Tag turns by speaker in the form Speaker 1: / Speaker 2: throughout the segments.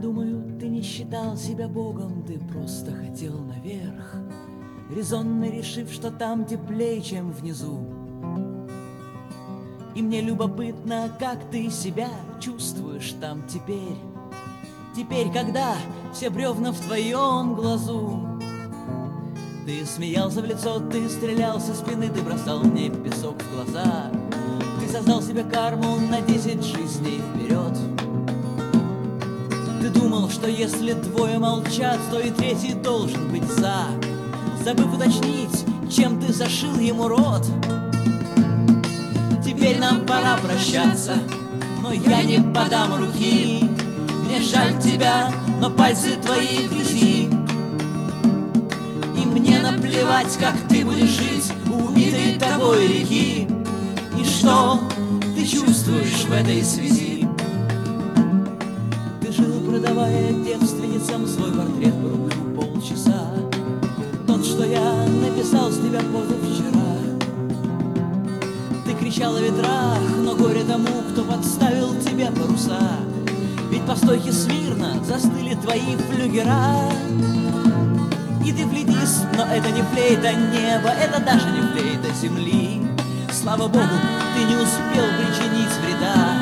Speaker 1: думаю, ты не считал себя Богом, ты просто хотел наверх, резонно решив, что там теплее, чем внизу. И мне любопытно, как ты себя чувствуешь там теперь. Теперь, когда все бревна в твоем глазу. Ты смеялся в лицо, ты стрелял со спины, ты бросал мне песок в глаза. Ты создал себе карму на 10 жизней вперед. Ты думал, что если двое молчат, то и третий должен быть за, забыв уточнить, чем ты зашил ему рот. Теперь нам пора прощаться, но я не подам руки. Мне жаль тебя, но пальцы твои в грязи. И мне наплевать, как ты будешь жить у убитой тобой реки. И что ты чувствуешь в этой связи? Ты жил, продавая девственницам свой портрет по рублю полчаса. Тот, что я написал с тебя позавчера. Ты кричал о ветрах, но горе тому, кто подставил тебе паруса. Ведь по стойке смирно застыли твои флюгера. И ты флейтист, но это не флейта неба, это даже не флейта земли. Слава Богу, ты не успел причинить вреда.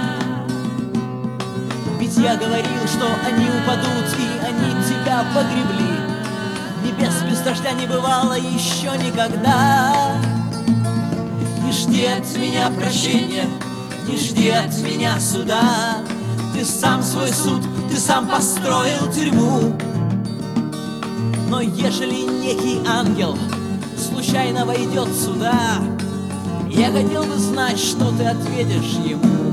Speaker 1: Ведь я говорил, что они упадут, и они тебя погребли. Небес без дождя не бывало еще никогда. Не жди от меня прощения, не жди от меня суда. Ты сам свой суд, ты сам построил тюрьму. Но ежели некий ангел случайно войдет сюда, я хотел бы знать, что ты ответишь ему.